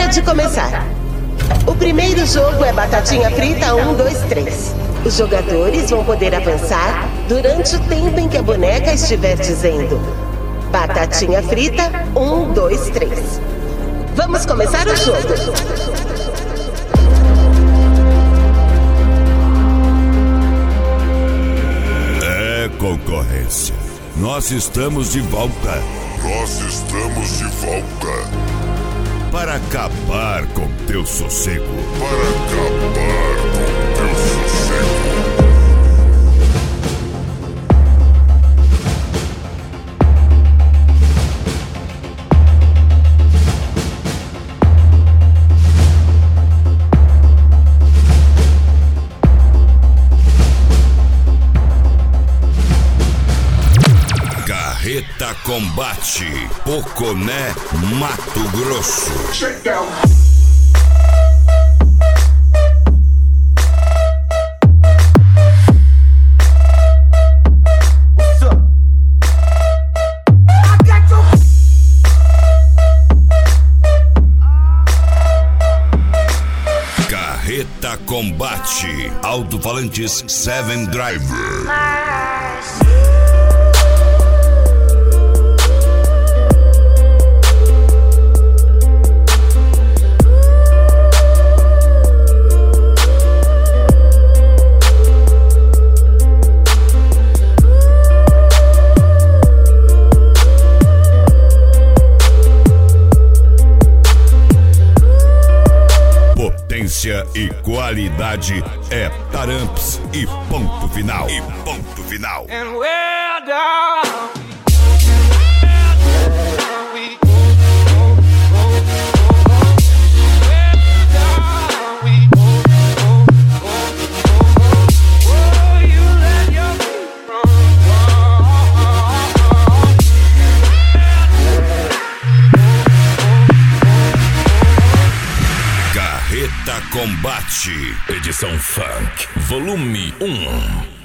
Pode começar. O primeiro jogo é Batatinha Frita 1, 2, 3. Os jogadores vão poder avançar durante o tempo em que a boneca estiver dizendo Batatinha Frita 1, 2, 3. Vamos começar o jogo. É concorrência. Nós estamos de volta. Para acabar com teu sossego. Carreta Combate, Poconé, Mato Grosso. Carreta Combate, alto-falantes 7 Driver. Potência e qualidade é Taramps e ponto final. And we're down. Carreta Combate, edição Funk, volume 1.